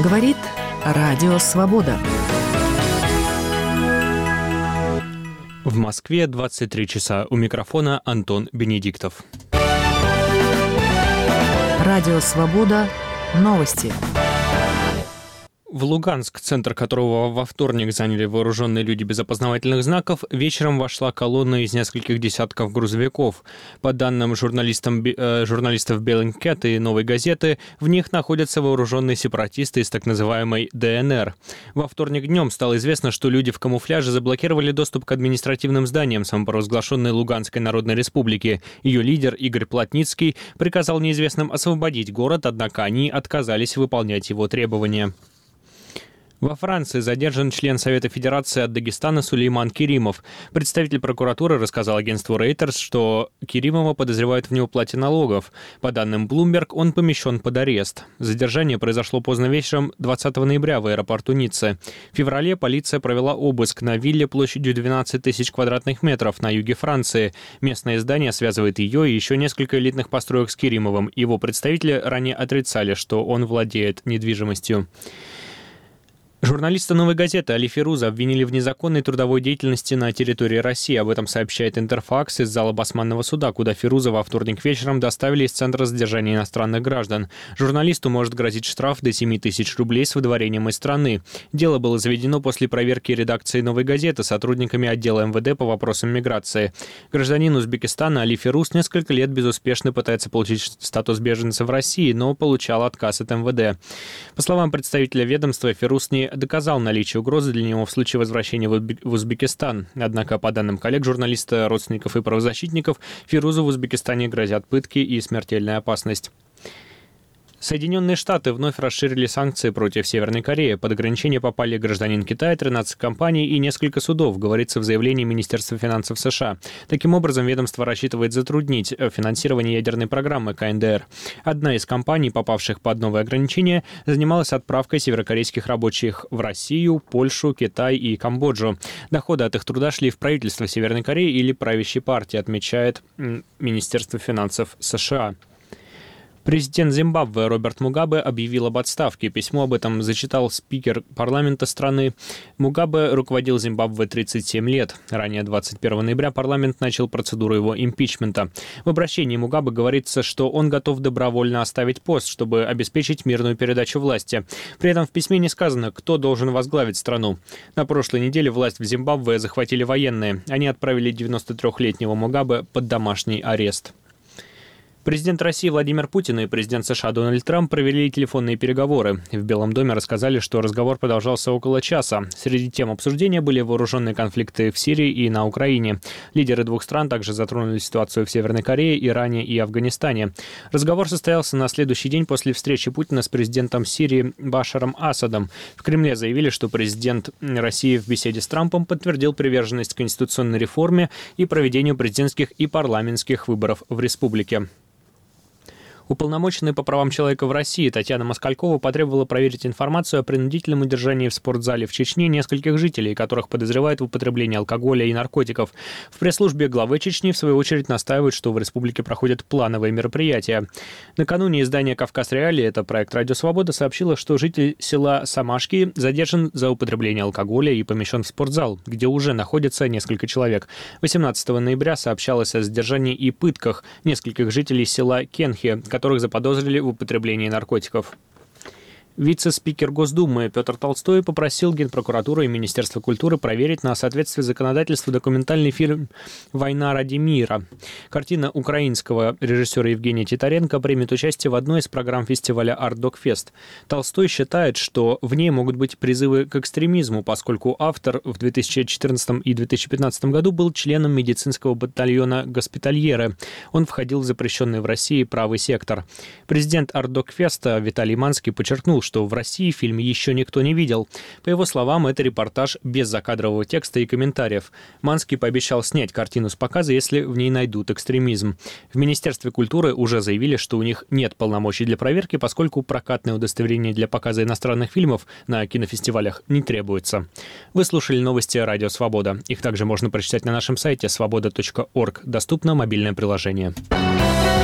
Говорит Радио Свобода. В Москве 23 часа. У микрофона Антон Бенедиктов. Радио Свобода. Новости. В Луганск, центр которого во вторник заняли вооруженные люди без опознавательных знаков, вечером вошла колонна из нескольких десятков грузовиков. По данным журналистов Bellingcat и «Новой газеты», в них находятся вооруженные сепаратисты из так называемой ДНР. Во вторник днем стало известно, что люди в камуфляже заблокировали доступ к административным зданиям самопровозглашенной Луганской Народной Республики. Ее лидер Игорь Плотницкий приказал неизвестным освободить город, однако они отказались выполнять его требования. Во Франции задержан член Совета Федерации от Дагестана Сулейман Керимов. Представитель прокуратуры рассказал агентству Reuters, что Керимова подозревают в неуплате налогов. По данным Bloomberg, он помещен под арест. Задержание произошло поздно вечером 20 ноября в аэропорту Ниццы. В феврале полиция провела обыск на вилле площадью 12 тысяч квадратных метров на юге Франции. Местное издание связывает ее и еще несколько элитных построек с Керимовым. Его представители ранее отрицали, что он владеет недвижимостью. Журналиста «Новой газеты» Али Фируза обвинили в незаконной трудовой деятельности на территории России. Об этом сообщает Интерфакс из зала Басманного суда, куда Фируза во вторник вечером доставили из Центра задержания иностранных граждан. Журналисту может грозить штраф до 7 тысяч рублей с выдворением из страны. Дело было заведено после проверки редакции «Новой газеты» сотрудниками отдела МВД по вопросам миграции. Гражданин Узбекистана Али Фируз несколько лет безуспешно пытается получить статус беженца в России, но получал отказ от МВД. По словам представителя ведомства, Фируз не доказал наличие угрозы для него в случае возвращения в Узбекистан. Однако, по данным коллег журналиста, родственников и правозащитников, Фирузу в Узбекистане грозят пытки и смертельная опасность. Соединенные Штаты вновь расширили санкции против Северной Кореи. Под ограничение попали гражданин Китая, 13 компаний и несколько судов, говорится в заявлении Министерства финансов США. Таким образом, ведомство рассчитывает затруднить финансирование ядерной программы КНДР. Одна из компаний, попавших под новые ограничения, занималась отправкой северокорейских рабочих в Россию, Польшу, Китай и Камбоджу. Доходы от их труда шли в правительство Северной Кореи или правящей партии, отмечает Министерство финансов США. Президент Зимбабве Роберт Мугабе объявил об отставке. Письмо об этом зачитал спикер парламента страны. Мугабе руководил Зимбабве 37 лет. Ранее, 21 ноября, парламент начал процедуру его импичмента. В обращении Мугабе говорится, что он готов добровольно оставить пост, чтобы обеспечить мирную передачу власти. При этом в письме не сказано, кто должен возглавить страну. На прошлой неделе власть в Зимбабве захватили военные. Они отправили 93-летнего Мугабе под домашний арест. Президент России Владимир Путин и президент США Дональд Трамп провели телефонные переговоры. В Белом доме рассказали, что разговор продолжался около часа. Среди тем обсуждения были вооруженные конфликты в Сирии и на Украине. Лидеры двух стран также затронули ситуацию в Северной Корее, Иране и Афганистане. Разговор состоялся на следующий день после встречи Путина с президентом Сирии Башаром Асадом. В Кремле заявили, что президент России в беседе с Трампом подтвердил приверженность конституционной реформе и проведению президентских и парламентских выборов в республике. Уполномоченная по правам человека в России Татьяна Москалькова потребовала проверить информацию о принудительном удержании в спортзале в Чечне нескольких жителей, которых подозревают в употреблении алкоголя и наркотиков. В пресс-службе главы Чечни, в свою очередь, настаивают, что в республике проходят плановые мероприятия. Накануне издание «Кавказ Реалии», это проект «Радио Свобода», сообщило, что житель села Самашки задержан за употребление алкоголя и помещен в спортзал, где уже находится несколько человек. 18 ноября сообщалось о задержании и пытках нескольких жителей села Кенхи, которых заподозрили в употреблении наркотиков. Вице-спикер Госдумы Петр Толстой попросил Генпрокуратуру и Министерство культуры проверить на соответствие законодательству документальный фильм «Война ради мира». Картина украинского режиссера Евгения Титаренко примет участие в одной из программ фестиваля «Артдокфест». Толстой считает, что в ней могут быть призывы к экстремизму, поскольку автор в 2014 и 2015 году был членом медицинского батальона «Госпитальеры». Он входил в запрещенный в России правый сектор. Президент «Артдокфеста» Виталий Манский подчеркнул, что в России фильм еще никто не видел. По его словам, это репортаж без закадрового текста и комментариев. Манский пообещал снять картину с показа, если в ней найдут экстремизм. В Министерстве культуры уже заявили, что у них нет полномочий для проверки, поскольку прокатное удостоверение для показа иностранных фильмов на кинофестивалях не требуется. Вы слушали новости «Радио Свобода». Их также можно прочитать на нашем сайте svoboda.org. Доступно мобильное приложение.